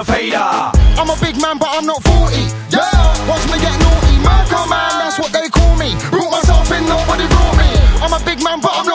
Vader. I'm a big man, but I'm not 40. Yeah, watch me get naughty. Marco man, that's what they call me. Brought myself in, nobody brought me. I'm a big man, but I'm